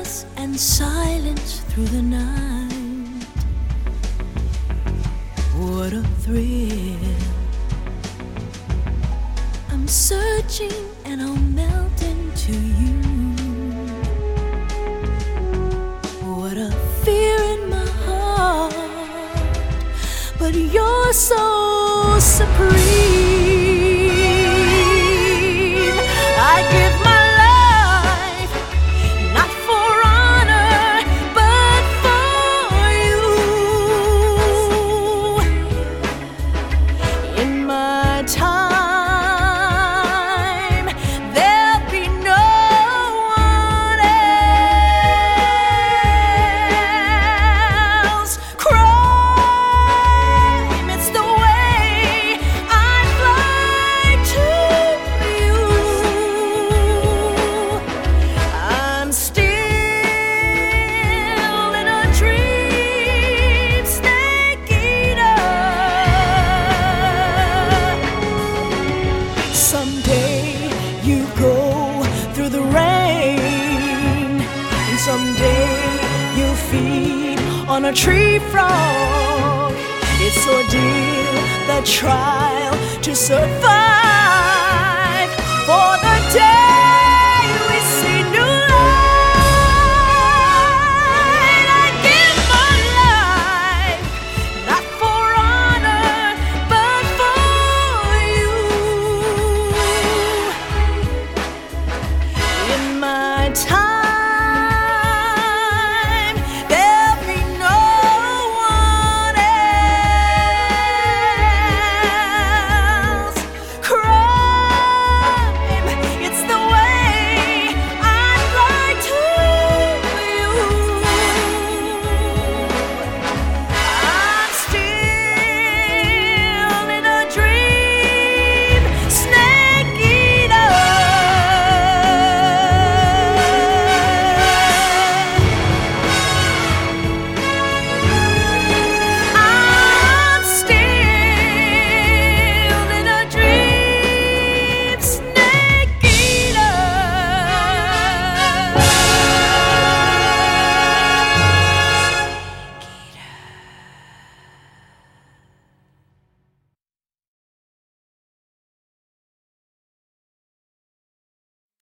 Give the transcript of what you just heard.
stars and silence through the night. What a thrill. I'm searching and I'll melt into you. What a fear in my heart, but you're so supreme. I give my life, not for honor, but for you. In my time, there'll be no one else. Crime, it's the way I fly to you. I'm still in a dream, snake eater. Someday you go through the rain, and someday you'll feed on a tree frog. It's ordeal, the trial to survive.